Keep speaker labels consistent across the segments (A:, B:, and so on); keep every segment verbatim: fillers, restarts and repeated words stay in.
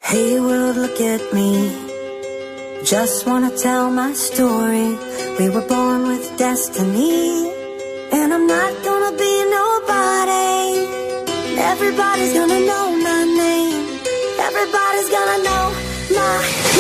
A: Hey world, look at me. Just wanna tell my story. We were born with destiny, and I'm not gonna be nobody. Everybody's gonna know my name. Everybody's gonna know my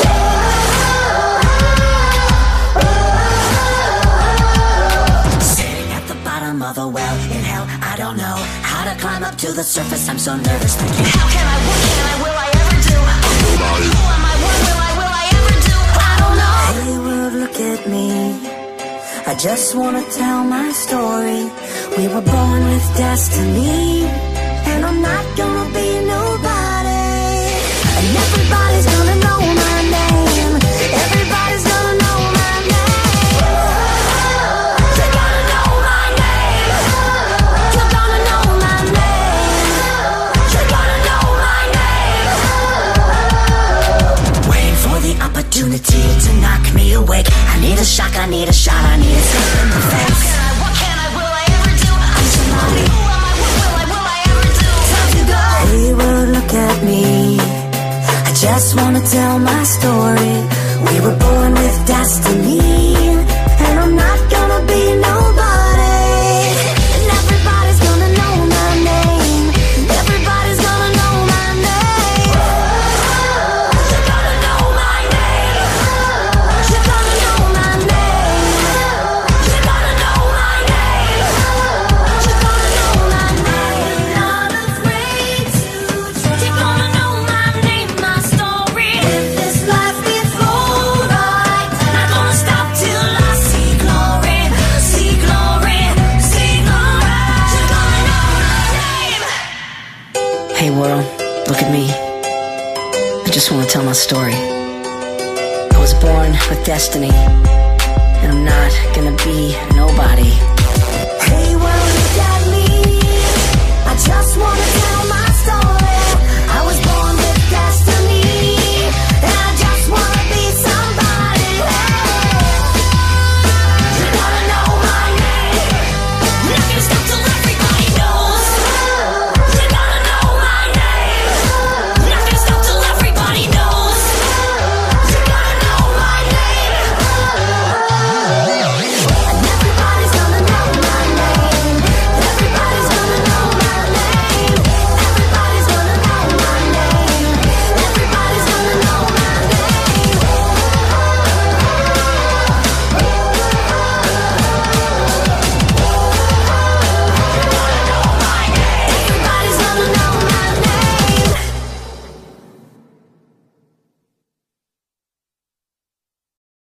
A: Sitting at the bottom of a well in hell, I don't know how to climb up to the surface. I'm so nervous thinking, how can I, what can I, will I ever do? Who am I, what will I, will I ever do? I don't know. Hey world, look at me. I just wanna tell my story. We were born with destiny, and I'm not gonna be nobody. And everybody's gonna know my name. Everybody's gonna know my name. You're gonna know my name. You're gonna know my name. You're gonna know my name. Waiting for the opportunity to knock me awake. I need a shock, I need a shot, I need a slap in the face. How can I, what can I, will I ever do? I'm somebody. Who am I, what will I, will I ever do? Time to go. Hey world, look at me. I just wanna tell my story. We were born with destiny, and I'm not gonna be nobody. And everybody's gonna know my name. Everybody's gonna know my name. You're gonna know my name. You're gonna know my name. You're gonna know my name. You're gonna know my name. Not afraid to try. You're gonna know my name, my story. If this life gets old, right, not gonna stop till I see glory, see glory, see glory. You're gonna know my name. Hey world, look at me. I just wanna tell my story. I was born with destiny, and I'm not gonna be nobody. Hey world.